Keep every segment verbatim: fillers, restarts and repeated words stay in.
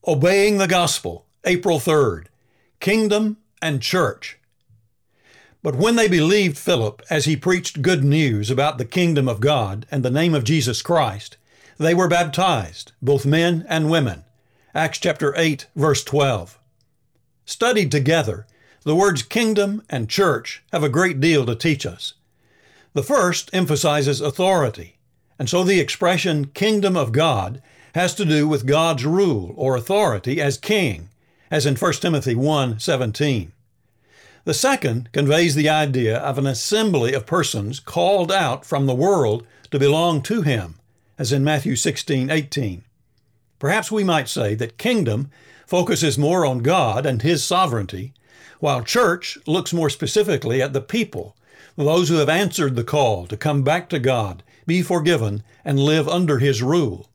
Obeying the Gospel, April third, Kingdom and Church. But when they believed Philip as he preached good news about the kingdom of God and the name of Jesus Christ, they were baptized, both men and women. Acts chapter eight, verse twelve. Studied together, the words kingdom and church have a great deal to teach us. The first emphasizes authority, and so the expression kingdom of God has to do with God's rule or authority as king, as in First Timothy one seventeen. The second conveys the idea of an assembly of persons called out from the world to belong to him, as in Matthew sixteen eighteen. Perhaps we might say that kingdom focuses more on God and his sovereignty, while church looks more specifically at the people, those who have answered the call to come back to God, be forgiven, and live under his rule.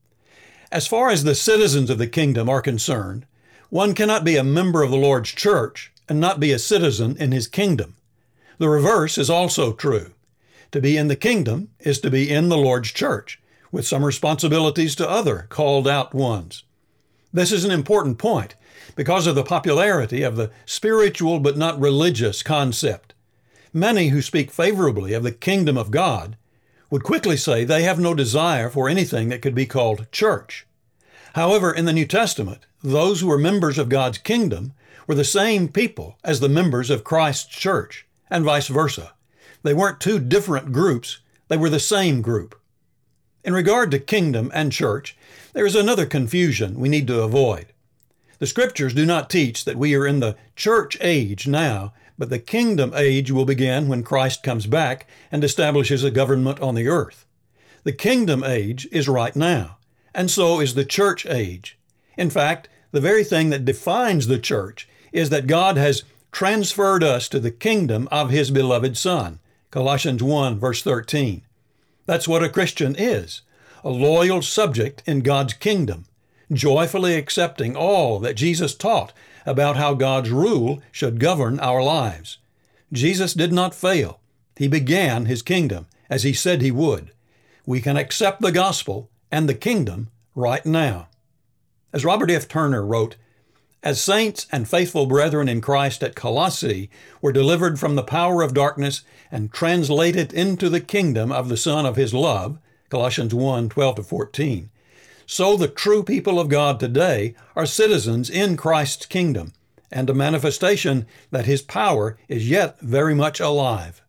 As far as the citizens of the kingdom are concerned, one cannot be a member of the Lord's church and not be a citizen in his kingdom. The reverse is also true. To be in the kingdom is to be in the Lord's church, with some responsibilities to other called out ones. This is an important point because of the popularity of the spiritual but not religious concept. Many who speak favorably of the kingdom of God would quickly say they have no desire for anything that could be called church. However, in the New Testament, those who were members of God's kingdom were the same people as the members of Christ's church, and vice versa. They weren't two different groups, they were the same group. In regard to kingdom and church, there is another confusion we need to avoid. The Scriptures do not teach that we are in the church age now, but the kingdom age will begin when Christ comes back and establishes a government on the earth. The kingdom age is right now, and so is the church age. In fact, the very thing that defines the church is that God has transferred us to the kingdom of his beloved Son, Colossians one, verse thirteen. That's what a Christian is, a loyal subject in God's kingdom, joyfully accepting all that Jesus taught about how God's rule should govern our lives. Jesus did not fail. He began his kingdom as he said he would. We can accept the gospel and the kingdom right now. As Robert F. Turner wrote, "As saints and faithful brethren in Christ at Colossae were delivered from the power of darkness and translated into the kingdom of the Son of his love," Colossians one, twelve to fourteen, so the true people of God today are citizens in Christ's kingdom and a manifestation that his power is yet very much alive.